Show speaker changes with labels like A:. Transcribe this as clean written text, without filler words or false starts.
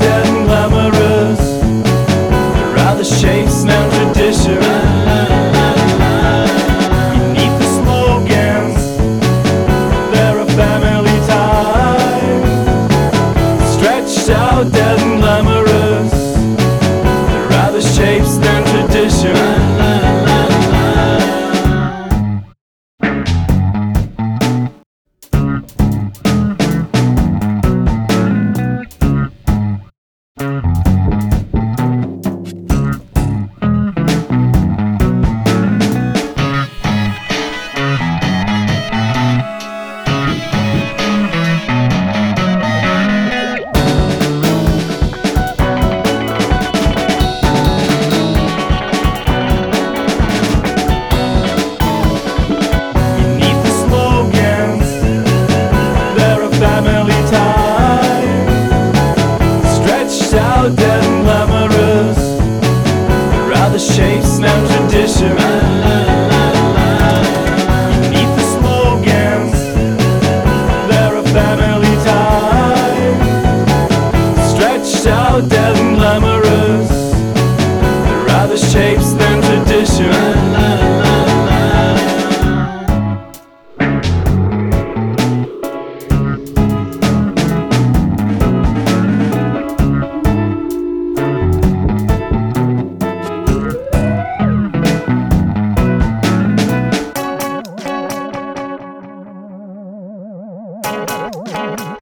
A: dead and glamorous. They're rather shapes now tradition. Beneath the slogans, they're a family tie. Stretched out, dead and glamorous. They're rather shapes than tradition. Dead and glamorous, they're rather shapes now tradition.